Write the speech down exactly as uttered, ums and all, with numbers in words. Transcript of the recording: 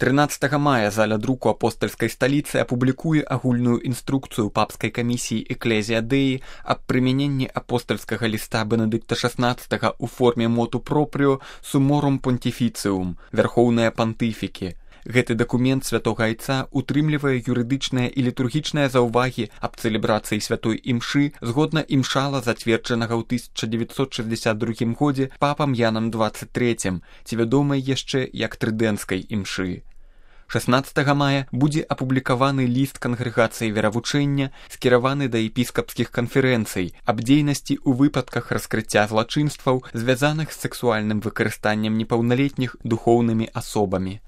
тринадцатага мая заля друку апостальскай сталіцы апублікуе агульную інструкцыю папскай камісіі Экклезія Дэі аб прымяненні апостальскага ліста Бенедыкта шаснаццатага ў форме моту пропрыо суморум понтифіцыум, вярхоўныя пантыфікі. Гэты дакумент святога айца утрымлівае юрыдычныя і літургічныя заўвагі аб цэлебрацыі святой імшы згодна імшала, зацверджанага ў тысяча дзевяцьсот шэсцьдзесят другім годзе папам Янам дваццаць трэцім, ці вядомай яшчэ як трыдэнскай імшы. шаснаццатага мая будзе апублікаваны ліст кангрэгацыі веравучэння, скіраваны да епіскапскіх канферэнцый аб дзейнасці ў выпадках раскрыцця злачынстваў, звязаных з сексуальным выкарыстаннем непаўналетніх духоўнымі асобамі.